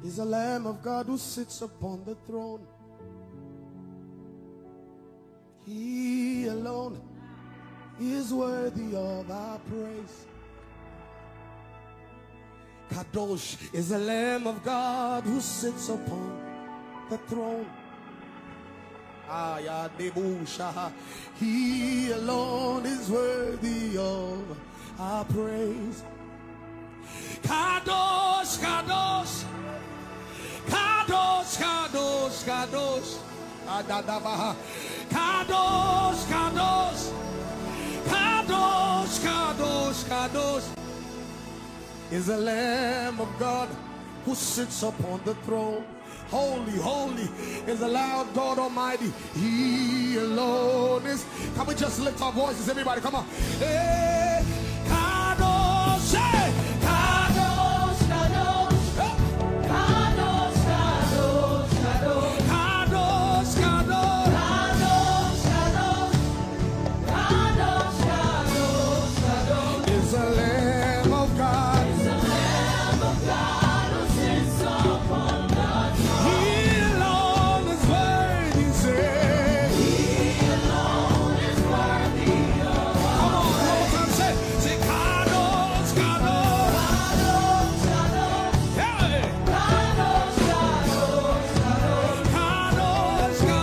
is the Lamb of God who sits upon the throne. He alone is worthy of our praise. Kadosh is the Lamb of God who sits upon the throne. He alone is worthy of our praise. Kadosh, Kadosh, Kadosh, Kadosh, Kadosh, Kadosh, Kadosh, Kadosh, Kadosh, Kadosh is the Lamb of God who sits upon the throne. Holy, holy is the Lord God Almighty. He alone is. Can we just lift our voices, everybody? Come on. Hey, Kadosh, hey, Kadosh, Kadosh, Kadosh, Kadosh, Kadosh, Kadosh, Kadosh, Kadosh, Kadosh, Kadosh is the Lamb of God. Is the Lamb of God who sits upon the throne. He alone is worthy. Say, He alone is worthy of our praise. Come on, one more time, say, Kadosh, Kadosh, Kadosh, Kadosh, hey, Kadosh, Kadosh, Kadosh, Kadosh, Kadosh, Kadosh,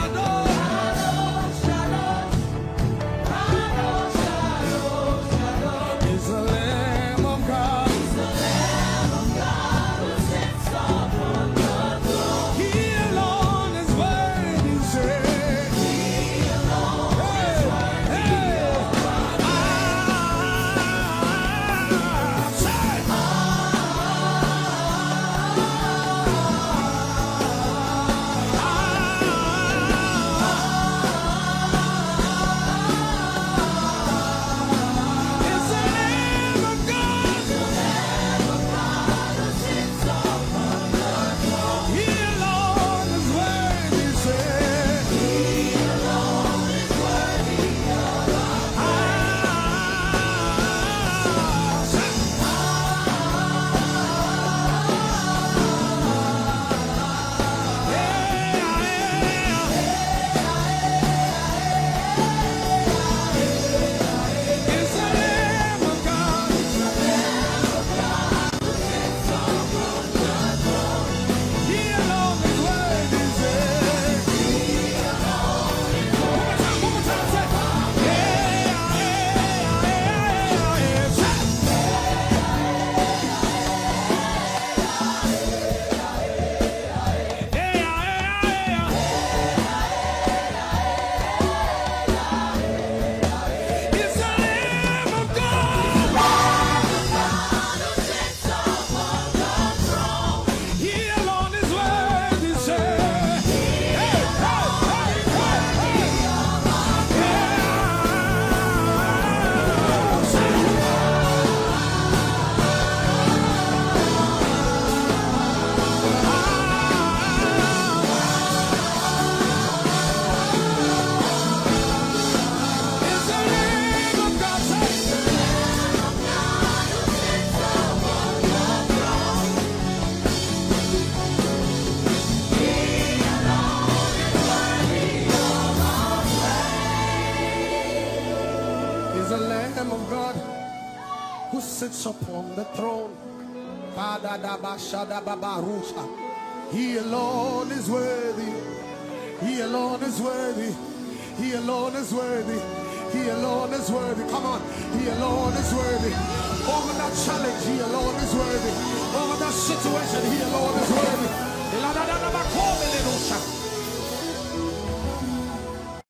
Kadosh, Kadosh, Kadosh is the Lamb of God. Is the Lamb of God who sits upon the throne. He alone is worthy. Say, He alone is worthy of our praise. Say, it's the Lamb of God. The Lamb of God who sits upon the throne. He alone is worthy. Say, He alone is worthy of our praise. Say, it's the Lamb of God. The Lamb of God who sits upon the throne. He alone is worthy. Say, He alone is worthy. One more time, say, it's the Lamb of God. Who sits upon the throne. He alone is worthy. Say, He alone is worthy of our praise. It's the Lamb of God. Say, the Lamb of God who sits upon the throne. He alone is worthy of our praise. Is the Lamb of God who sits upon the throne. He alone is worthy. He alone is worthy. He alone is worthy. He alone is worthy. Come on. He alone is worthy. Over that challenge, He alone is worthy. Over that situation, He alone is worthy.